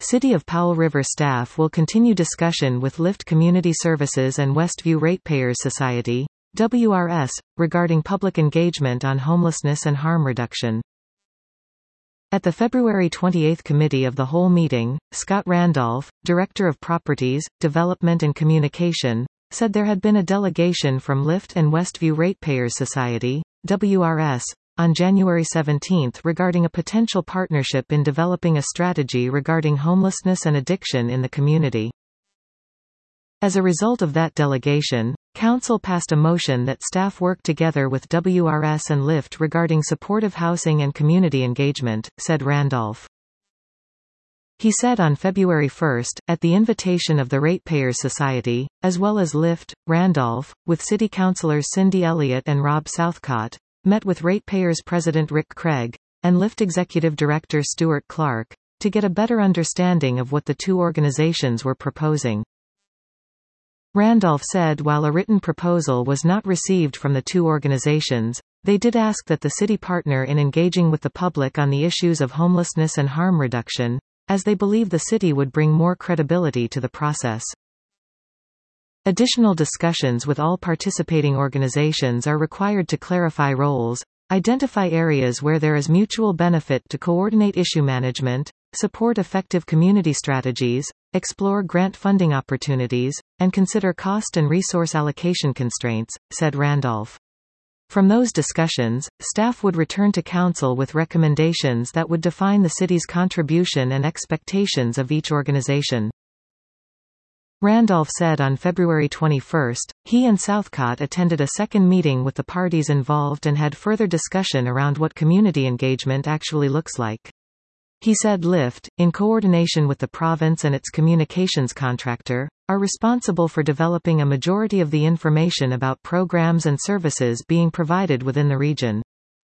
City of Powell River staff will continue discussion with LIFT Community Services and Westview Ratepayers Society, WRS, regarding public engagement on homelessness and harm reduction. At the February 28 Committee of the Whole meeting, Scott Randolph, Director of Properties, Development and Communication, said there had been a delegation from LIFT and Westview Ratepayers Society, WRS, on January 17 regarding a potential partnership in developing a strategy regarding homelessness and addiction in the community. As a result of that delegation, Council passed a motion that staff work together with WRS and LIFT regarding supportive housing and community engagement, said Randolph. He said on February 1, at the invitation of the Ratepayers Society, as well as LIFT, Randolph, with City Councilors Cindy Elliott and Rob Southcott, met with Ratepayers President Rick Craig, and LIFT Executive Director Stuart Clark, to get a better understanding of what the two organizations were proposing. Randolph said while a written proposal was not received from the two organizations, they did ask that the city partner in engaging with the public on the issues of homelessness and harm reduction, as they believe the city would bring more credibility to the process. Additional discussions with all participating organizations are required to clarify roles, identify areas where there is mutual benefit to coordinate issue management, support effective community strategies, explore grant funding opportunities, and consider cost and resource allocation constraints, said Randolph. From those discussions, staff would return to Council with recommendations that would define the city's contribution and expectations of each organization. Randolph said on February 21, he and Southcott attended a second meeting with the parties involved and had further discussion around what community engagement actually looks like. He said LIFT, in coordination with the province and its communications contractor, are responsible for developing a majority of the information about programs and services being provided within the region.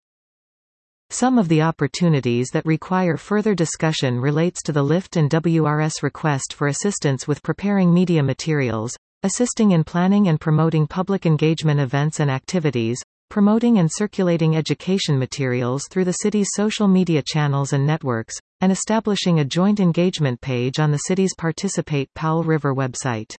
Some of the opportunities that require further discussion relates to the LIFT and WRS request for assistance with preparing media materials, assisting in planning and promoting public engagement events and activities, promoting and circulating education materials through the city's social media channels and networks, and establishing a joint engagement page on the city's Participate Powell River website.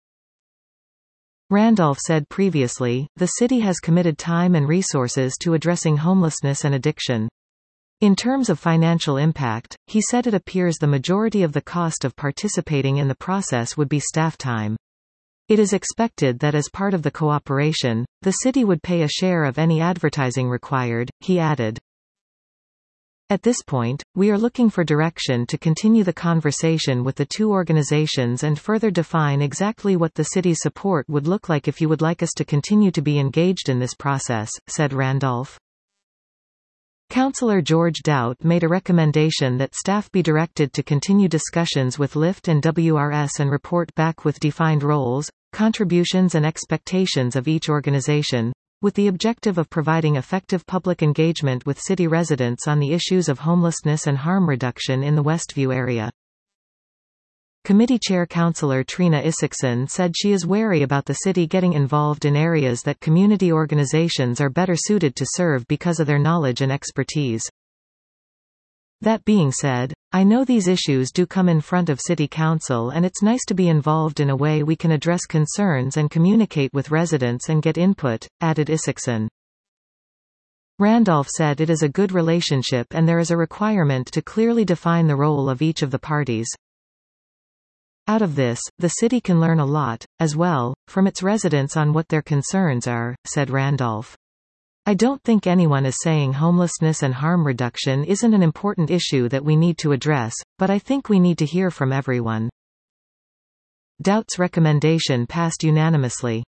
Randolph said previously, the city has committed time and resources to addressing homelessness and addiction. In terms of financial impact, he said it appears the majority of the cost of participating in the process would be staff time. It is expected that as part of the cooperation, the city would pay a share of any advertising required, he added. At this point, we are looking for direction to continue the conversation with the two organizations and further define exactly what the city's support would look like if you would like us to continue to be engaged in this process, said Randolph. Councillor George Doubt made a recommendation that staff be directed to continue discussions with LIFT and WRS and report back with defined roles, contributions and expectations of each organization, with the objective of providing effective public engagement with city residents on the issues of homelessness and harm reduction in the Westview area. Committee Chair Councillor Trina Isakson said she is wary about the city getting involved in areas that community organizations are better suited to serve because of their knowledge and expertise. That being said, I know these issues do come in front of City Council and it's nice to be involved in a way we can address concerns and communicate with residents and get input, added Isakson. Randolph said it is a good relationship and there is a requirement to clearly define the role of each of the parties. Out of this, the city can learn a lot, as well, from its residents on what their concerns are, said Randolph. I don't think anyone is saying homelessness and harm reduction isn't an important issue that we need to address, but I think we need to hear from everyone. Doubt's recommendation passed unanimously.